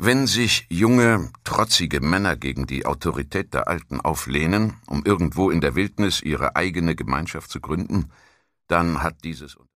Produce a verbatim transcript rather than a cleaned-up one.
Wenn sich junge, trotzige Männer gegen die Autorität der Alten auflehnen, um irgendwo in der Wildnis ihre eigene Gemeinschaft zu gründen, dann hat dieses